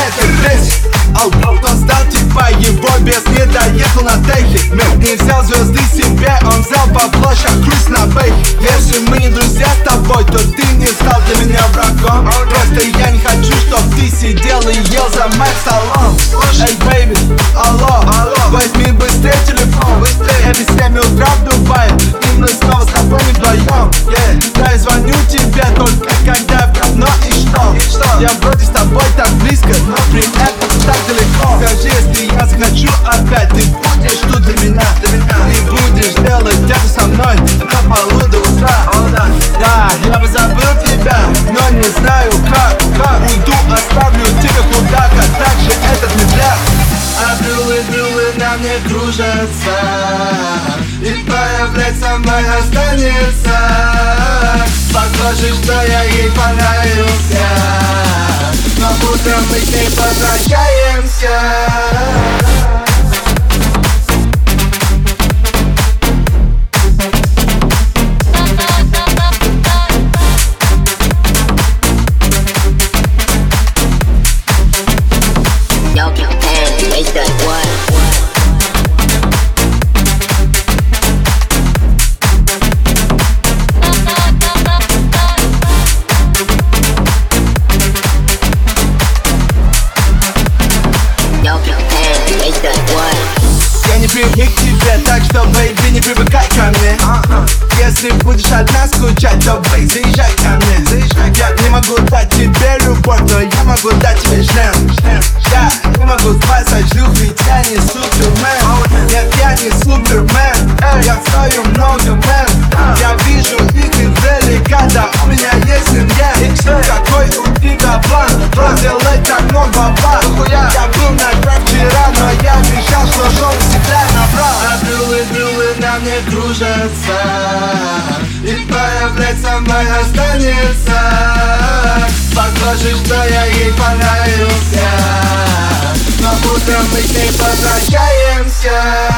это грязь. Кто сдал типа его без не доехал на техе. Мир не взял звезды себе, он взял бабло, ща круиз на бейке. Если мы не друзья с тобой, то ты не стал для меня врагом. Просто я не хочу, чтоб ты сидел и ел за мой столом. Эй, бэйби, алло, возьми быстрее телефон. Это 7 утра в Дубае, и мы снова с тобой не вдвоем. Да, я звоню тебе только когда в говно и что? Я вроде с тобой так близко, но при этом так далеко. Скажи, если я захочу опять, ты будешь тут для меня. Ты будешь делать это со мной на полу до утра. Да, я бы забыл тебя, но не знаю как. Уйду, оставлю тебя куда-то, так же этот медляк. А брюлы на мне кружатся, и твоя, блядь, со мной останется. Похоже, что я ей понравился, но утром мы с ней возвращаемся. Я не привык к тебе, так что, бэйби, не привыкай ко мне. Если будешь одна скучать, то, бэй, заезжай ко мне. Я не могу дать тебе любовь, но я могу дать тебе член. Я не могу спать со шлюх, ведь я не супермен. Нет, я не супермен, я стою много мен. Я вижу их издалека, да у меня есть семья. Какой у тебя план? Сделать так много бабла. Я был на граф вчера, но я обещал, что шоу всегда набрал. А брюлы на мне кружатся, и твоя, блядь, со мной останется. Похоже, что я ей понравился, но утром мы с ней возвращаемся.